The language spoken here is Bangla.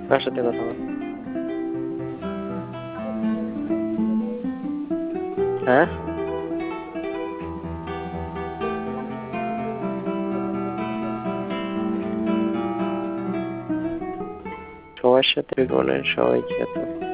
কার সাথে কথা বল? হ্যাঁ, সবার সাথে বলেন, সবাই খ্যাত।